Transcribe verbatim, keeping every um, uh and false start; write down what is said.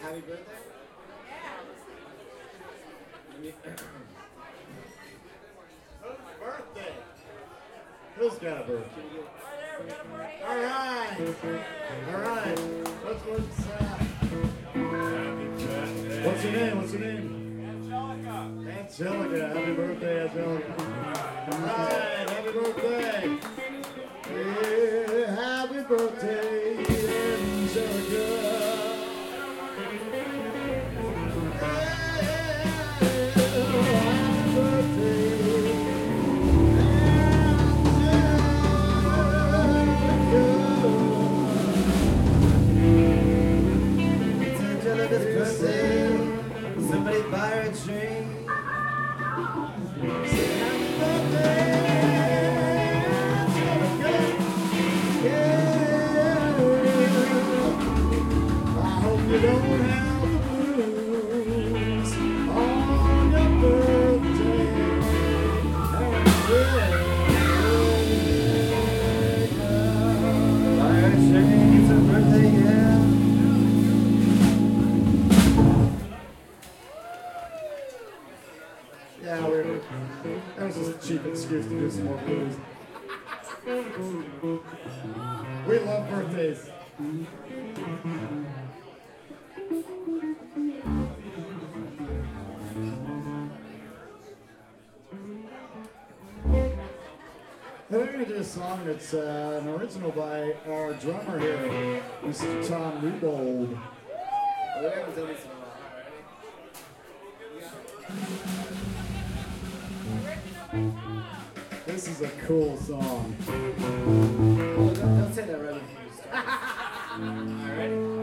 Happy birthday? Whose birthday? Who's got a birthday? All right. All right. What's what's uh, What's your name? What's your name? Angelica. Angelica. Happy birthday, Angelica. All right. Happy birthday. Yeah, happy birthday, Angelica. Somebody buy her a drink. Say happy birthday, I hope you don't have the blues on your birthday. buy her a drink. It's her birthday, yeah. Yeah, we're, that was just a cheap excuse to do some more blues. We love birthdays. And we're going to do a song that's uh, an original by our drummer here, Mister Tom Newbold. We haven't done this in a while. This is a cool song. Oh, don't, don't say that right before you start. All right, ready?